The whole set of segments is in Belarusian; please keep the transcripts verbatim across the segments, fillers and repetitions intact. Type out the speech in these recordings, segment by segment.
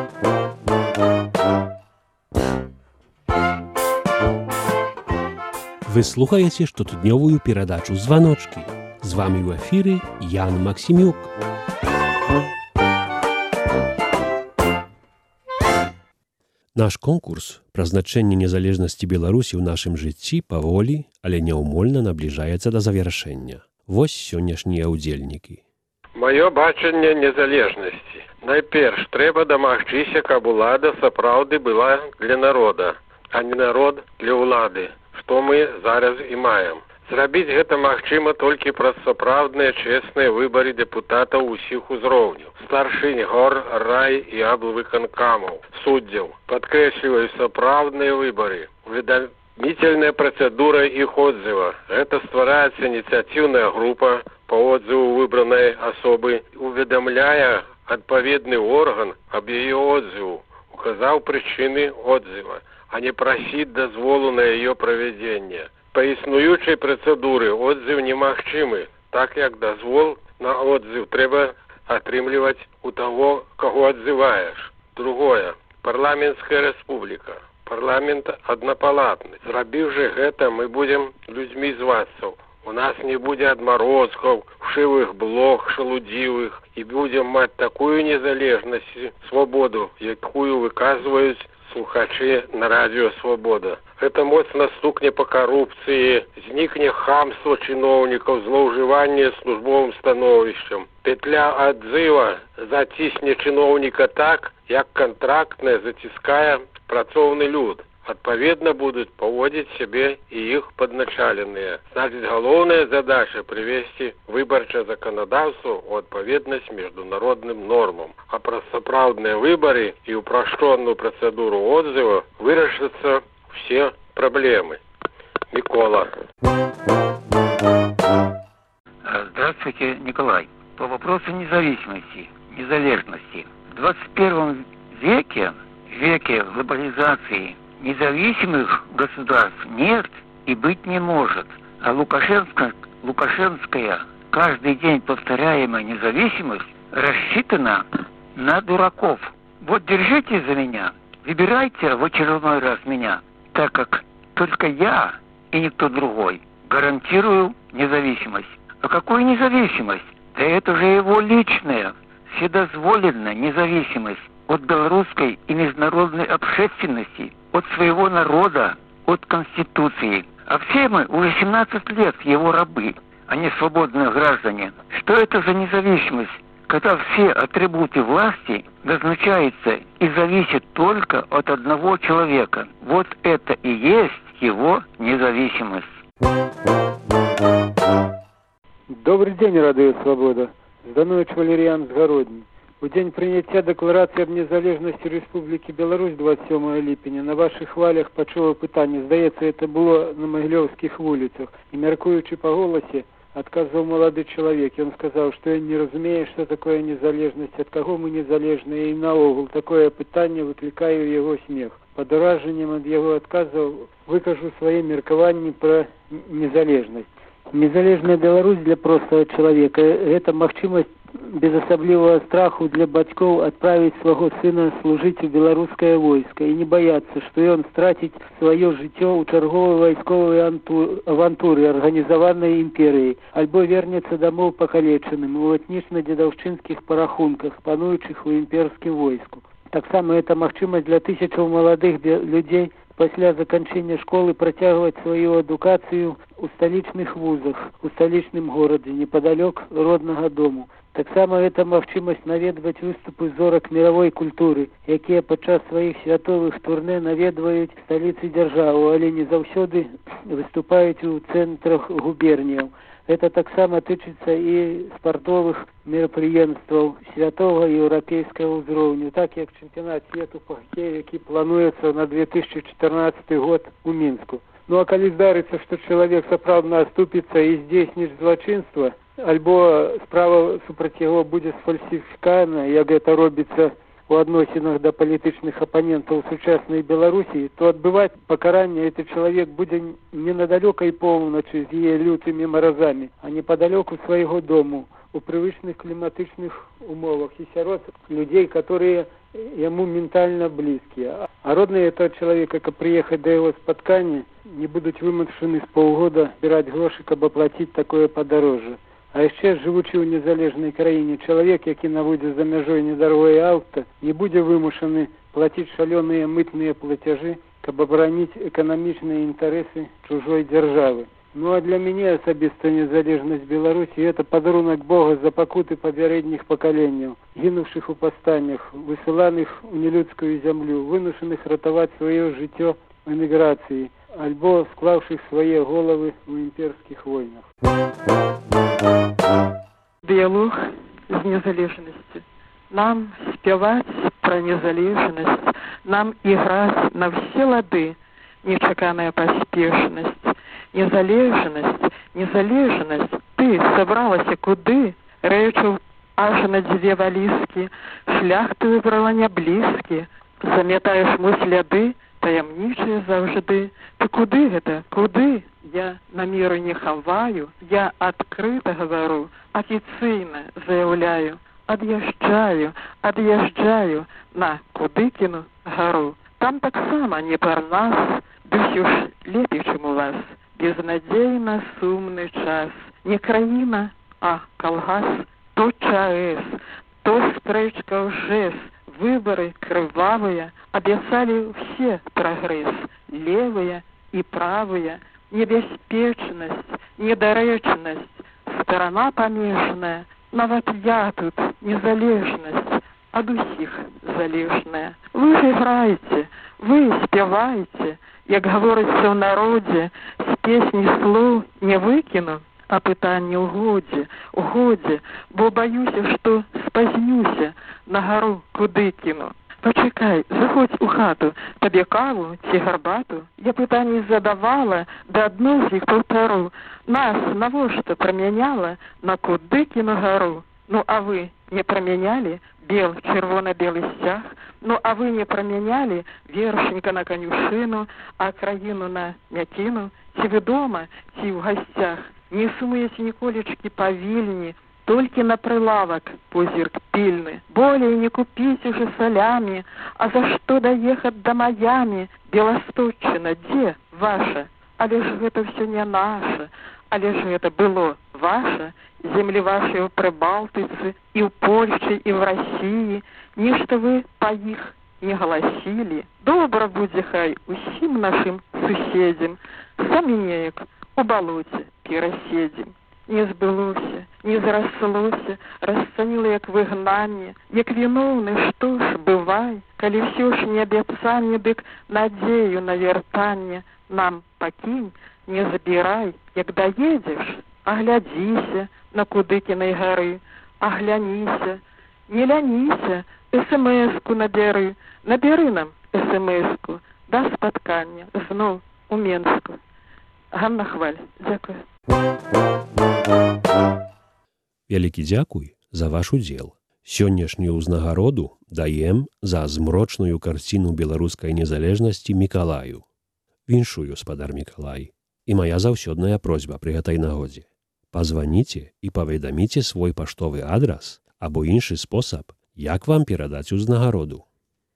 Вы слухаете штотыднёвую перадачу «Званочки». З вами ў эфіры Ян Максімюк. Наш конкурс пра значэнне незалежнасці Беларусі ў нашым жыцці паволі, але няўмольна набліжаецца да завяршэння. Вось сённяшнія ўдзельнікі. Маё бачанне незалежнасці. Найперш трэба дамагчыся, каб улада сапраўды была для народа, а не народ для ўлады, што мы зараз і маем. Зрабіць гэта магчыма толькі праз сапраўдныя чэсныя выбары дэпутатаў усіх узроўняў, старшынь гор, рай і аблвыканкамаў, суддзяў. Падкрэсліваю сапраўдныя выбары. Уведамительная працэдура іх отзыва. Гэта ствараецца ініцыятыўная група па отзыву выбранай асобы, уведамляе адпаведны орган аб яе отзыву, указаў прычыны отзыва, а не прасіць дазволу на яе правядзенне. Па існуючай працэдуры отзыв немагчымы, так як дазвол на отзыв трэба атрымліваць у таго, каго адзываеш. Другое. Парламенцкая рэспубліка. Парламент аднапалатны. Зрабіўшы гэта, мы будзем людзьмі звацца. У нас не будзе адмарозкаў, вшывых блох, шалудзівых, і будзем маць такую незалежнасць, свабоду, якую выказваюць слухачы на радыё «Свабода». Гэта моцна стукне па карупцыі, знікне хамства чыноўнікаў, злоўжыванне службовым становішчам. Петля адзыва зацісне чыноўніка так, як кантрактная заціскае працоўны люд. Адпаведна будуць паводзіць сябе і іх падначаленыя. Значыць, галоўная задача прывесці выбарчае заканадаўства ў адпаведнасць міжнародным нормам. А праз сапраўдныя выбары і ўпрашчоную працэдуру отзыва вырашацца все проблемы. Микола. Здравствуйте, Николай. По вопросу независимости, незалежности. В двадцать первом веке, веке глобализации, независимых государств нет и быть не может. А Лукашенко, Лукашенская каждый день повторяемая независимость рассчитана на дураков. Вот держите за меня, выбирайте в очередной раз меня, так как только я и никто другой гарантирую независимость. А какую независимость? Да это же его личная, вседозволенная независимость от белорусской и международной общественности, от своего народа, от Конституции. А все мы уже семнадцать лет его рабы, а не свободные граждане. Что это за независимость, когда все атрибуты власти назначаются и зависят только от одного человека? Вот это и есть его независимость. Добрый день, Радио Свобода. Зданович Валерьян Сгородний. У день принятия декларации об незалежности Республики Беларусь двадцать сёмага ліпеня на ваших хвалях пачула пытанне, здаецца, это было на Магілёўскіх вуліцах. І мяркуючы па голасе, адказваў малады чалавек. Ён сказаў, што ён не разумее, што такое незалежнасць, ад каго мы незалежныя, і наогул такое пытанне выклікае ў яго смех. Пад уражаннем ад яго адказаў выкажу свае меркаванні пра незалежнасць. Незалежная Беларусь для простого чалавека – гэта магчымасць без асаблівага страху для бацькоў адправіць свайго сына служыць у беларускае войска і не баяцца, што ён страціць сваё жыццё ў чарговай вайсковай авантуры арганізаванай імперыяй, альбо вернецца дамоў пакалечаным у этнічна-дзедаўшчынскіх парахунках, пануючых у імперскім войску. Таксама гэта магчымасць для тысячаў маладых людзей пасля заканчэння школы працягваць сваю адукацыю у сталічных вузах, у сталічным горадзе, непадалёк роднага дому. Таксама гэта магчымасць наведваць выступы зорак мировой культуры, якія падчас сваіх святовых турнэ наведваюць сталіцы дзяржавы, але не заўсёды выступаюць у цэнтрах губерніяў. Гэта таксама тычыцца і спартовых мерапрыемстваў святого еўрапейскага ўзроўню, так як чэмпіянат свету па хакею, які плануецца на две тысячи четырнадцатый год у Мінску. Ну а калі здарыцца, што чалавек сапраўдна аступіцца і здзейсніць злачынства, альбо справа супраць яго будзе сфальсіфікавана, як гэта робіцца у адносінах да палітычных апанентаў сучаснай Беларусі, то адбываць пакаранне гэты чалавек будзе не на далёкай поўначы з яе лютымі маразамі, а непадалёку свайго дому, у прывычных кліматычных умовах і сярод людзей, которые ему ментально близкие. А родные этого человека, как приехать до его споткания, не будут вымушены с полгода збирать гроши, каб оплатить такое подороже. А яшчэ, живучи ў незалежнай краіне, чалавек, які наводзіць за мяжой недарогое аўта, не будзе вымушаны плаціць шалёныя мытныя плацяжы, каб абараніць эканамічныя інтарэсы чужой дзяржавы. Ну а для мяне асабіста незалежнасць Беларусі – это падарунак Бога за пакуты папярэдніх пакаленняў, гінуўшых у пастаннях, высыланых у нелюдскую зямлю, вымушаных ратаваць сваё жыццё в эміграцыі, альбо склаўшых свае головы ў імперскіх войнах. Дыялог з незалежнасцю. Нам спяваць пра незалежнасць, нам іграць на ўсе лады, нечаканая паспешнасць. Незалежнасць, незалежнасць, ты сабралася куды? Рэчаў аж на дзве валізкі, шлях ты выбрала няблізкі, замятаеш мы сляды, таямнічыя заўжды. Ты куды гэта? Куды? Я намеры не хаваю, я адкрыта гавару, афіцыйна заяўляю. Ад'язджаю, ад'язджаю на Кудыкіну гару. Там таксама не пар нас, ды ўсё ж лепей, чым у вас. Безнадзейна сумны час. Не краіна, а калгас. То ЧАЭС, то спрэчка ў ЖЭС. Выбары крывавыя абяцалі ўсе прагрэс. Левыя і правыя. Небяспечнасць, недарэчнасць. Старана памежная. Нават я тут незалежнасць. Ад усіх залежная. Вы ж іграеце, вы спяваеце. Як гаворыцца ў народзе, з песні слоў не выкіну, а пытанне ў годзе, у годзе, бо баюся, што спазнюся на гару Кудыкіну. Пачакай, заходзь у хату, табе каву ці гарбату. Я пытанні задавала, да адно з іх паўтару. Нас навошта прамяняла на Кудыкіну гару? Ну, а вы не прамянялі бел, чырвона-белы сцяг? Ну, а вы не прамянялі вершніка на канюшыну, а краіну на мякіну? Ці вы дома, ці ў гасцях? Не сумуеце ніколечкі павільні, толькі на прылавак позірк пільны. Болей не купіць уже салямі, а за што даехаць да Маямі? Беласточчына, дзе ваша? Але ж гэта ўсё не наша, але ж гэта было ваша. Земли ваши в Прибалтице, и в Польше, и в России. Нечто вы по их не голосили. Добро буде хай усім нашим суседям. Самі неяк у болоте переседім. Не збылося, не зраслося, расцаніло як вигнання, як виновне, што ж, бывай, калі ўсё ж не абяцанне, дык надзею на вяртанне нам пакінь, не забірай, як даедзеш, аглядзіся на Кудыкінай гары, агляніся, не ляніся, эс-эм-эску набяры, набяры нам эс-эм-эску, да спаткання, зноў у Менску. Ганна Хваль, дзякую. Вялікі дзякуй за ваш удзел. Сённяшнюю ўзнагароду даем за змрочную карціну беларускай незалежнасці Мікалаю. Віншую, спадар Мікалай. І моя заўсёдная просьба пры гэтай нагодзе. Пазваніце і паведаміце свой паштовы адрас або іншы спосаб, як вам перадаць узнагароду.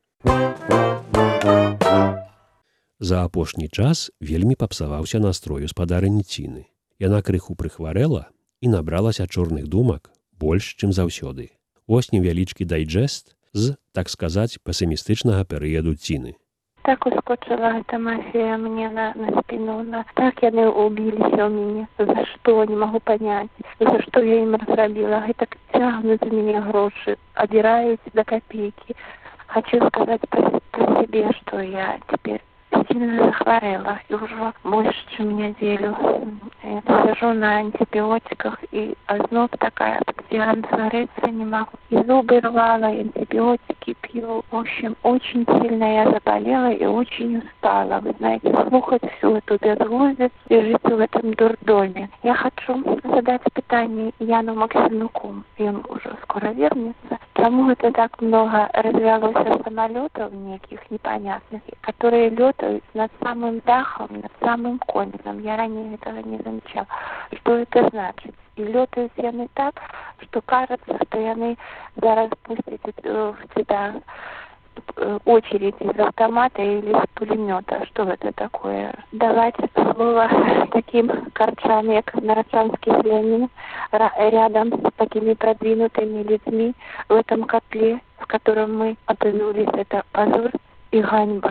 За апошні час вельмі папсаваўся настрою спадарыні Ціны. Яна крыху прыхварэла і набралася чорных думак больш, чым заўсёды. Вось невялічкі дайджэст з, так сказаць, песімістычнага перыяду Ціны. Так ускочила эта мафия мне на, на спину. На... Так яны убились у меня. За что? Не могу понять. За что я им разробила. И так тягнут за меня гроши. Обирают до копейки. Хочу сказать про, про себе, что я теперь сильно захворела. И уже больше, чем неделю. Я сижу на антибиотиках. И озноб такая, постоянно смотреться не могу. И зубы рвала, и антибиотики пью. В общем, очень сильно я заболела и очень устала. Вы знаете, слухать всю эту безглузицу и жить в этом дурдоме. Я хочу задать питание Яну Максимуку. Он уже скоро вернется. Почему это так много развелось самолетов неких непонятных, которые летают над самым дахом, над самым концом. Я ранее этого не замечала. Что это значит? И летают яны так, что кажется, что яны зараз пустят в тебя э, очередь из автомата или из пулемета. Что это такое? Давать слово таким корчам, как Нарочанский Леонид, рядом с такими продвинутыми людьми в этом котле, в котором мы окунулись, это позор и ганьба.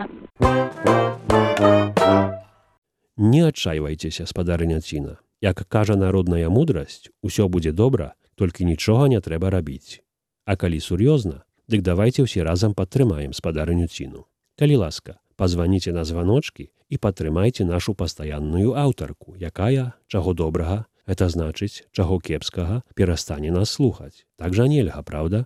Не адчайвайцеся, спадарыня Ціна. Як кажа народная мудрасць, усё будзе добра, толькі нічога не трэба рабіць. А калі сур'ёзна, дык давайце ўсе разам падтрымаем спадарыню Ціну. Калі ласка, пазваніце на званочкі і падтрымайце нашу пастаянную аўтарку, якая, чаго добрага, гэта значыць, чаго кепскага, перастане нас слухаць. Так жа нельга, праўда?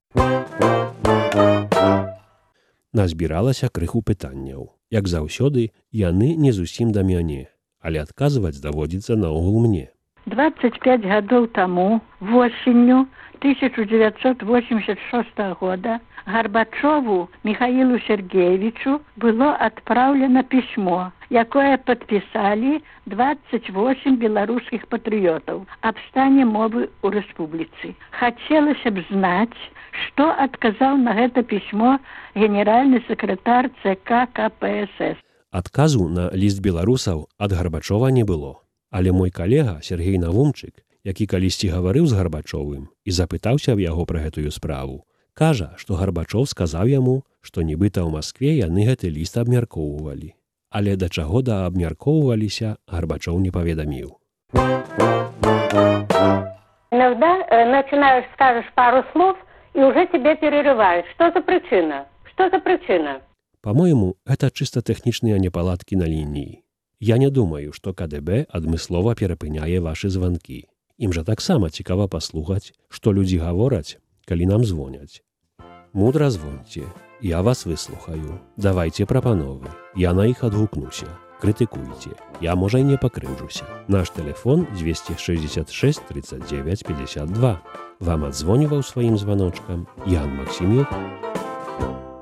Назбіралася крыху пытанняў. Як заўсёды, яны не зусім да мяне, але адказваць даводзіцца наогул мне. двадцать пять гадоў таму, восенню тысяча девятьсот восемьдесят шестого года, Горбачеву Михаилу Сергеевичу было отправлено письмо, якое подписали двадцать восемь белорусских патриотов об стане мовы у республицы. Хотелось бы знать, что отказал на это письмо генеральный секретарь ЦК КПСС. Адказу на ліст беларусаў ад Гарбачова не было. Але мой калега Сергей Навумчык, які калісьці гаварыў з Гарбачовым і запытаўся ў яго пра гэтую справу, кажа, што Гарбачов сказаў яму, што нібыта ў Маскве яны гэты ліст абмяркоўвалі. Але да чаго да абмяркоўваліся, Гарбачов не паведаміў. Иногда э, начинаешь, скажешь пару слов, и уже тебе перерывают. Что за причина? Что за причина? По-моему, гэта чыста тэхнічныя непаладкі на лініі. Я не думаю, што КДБ адмыслова перапыняе вашы званкі. Ім жа таксама цікава паслухаць, што людзі гавораць, калі нам звоняць. Мудра звоньце, я вас выслухаю. Давайце прапановы, я на іх адгукнуся. Крытыкуйце, я, можа, і не пакрыўджуся. Наш тэлефон двести шестьдесят шесть тридцать девять пятьдесят два. Вам адзвоніваў сваім званочкам Ян Максімюк.